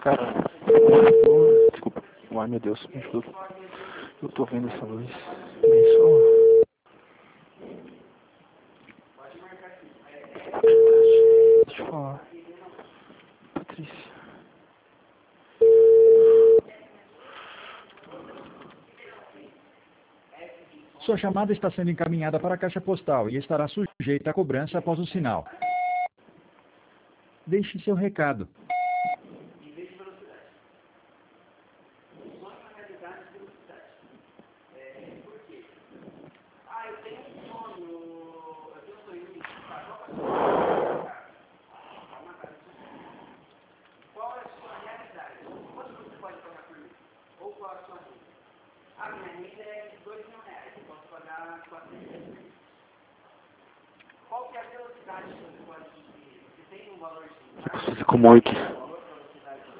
Cara, desculpa. Ai meu Deus, me ajuda. Eu tô vendo essa luz. Bem só. Deixa eu falar. Patrícia. Sua chamada está sendo encaminhada para a caixa postal e estará sujeita a cobrança após o sinal. Deixe seu recado. A minha renda é de R$2.000, eu posso pagar 400. Qual que é a velocidade que você pode adquirir? Você tem um valor de Posso fazer como Moik. valor para velocidade do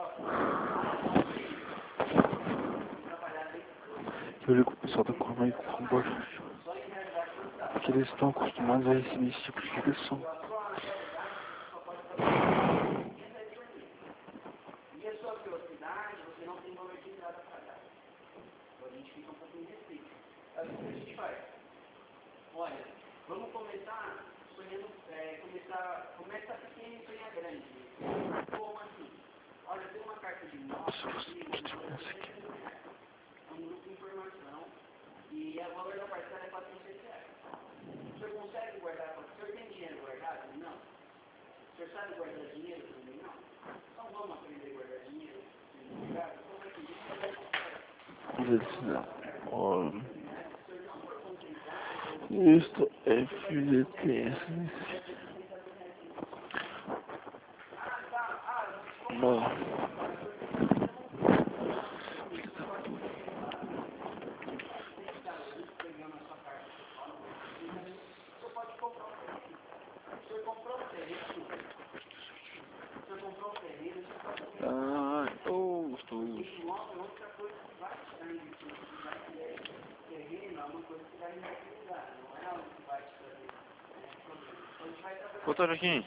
trabalhar dentro Eu ligo pro pessoal da Corma por favor. Porque eles estão acostumados a receber esse tipo de ligação. e a sua velocidade, você não tem valor de entrada a pagar. Então a gente fica um pouquinho restrito. Assim que a gente faz. Olha, vamos começar sonhando, começa pequeno e sonhar grande. Como assim? Olha, tem uma carta de moto, um grupo de informação, e o valor da parcela é R$400. O senhor consegue guardar? O senhor tem dinheiro guardado? Não. O senhor sabe guardar dinheiro também? Não. Então vamos aprender a guardar dinheiro? Como é que Isto é FGTS. Bom. Ah, estou. Ô, Joaquim.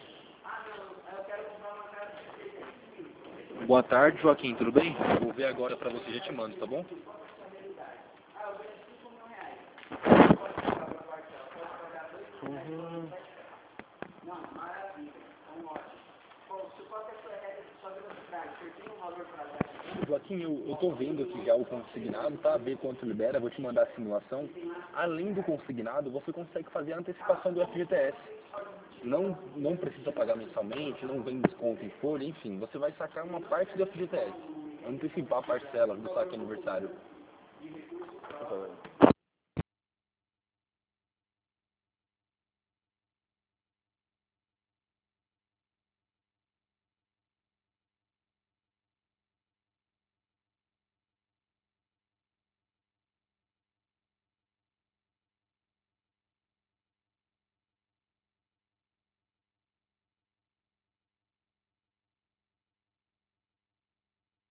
Boa tarde, Joaquim, tudo bem? Vou ver agora pra você, já te mando, tá bom? Não, maravilha. Então, ótimo. Qual é a sua regra de sua velocidade? Você tem um valor para dar? Joaquim, eu tô vendo aqui já o consignado, tá? Ver quanto libera, vou te mandar a simulação. Além do consignado, você consegue fazer a antecipação do FGTS. Não precisa pagar mensalmente, não vem desconto em folha, enfim, você vai sacar uma parte do FGTS. Antecipar a parcela do saque aniversário.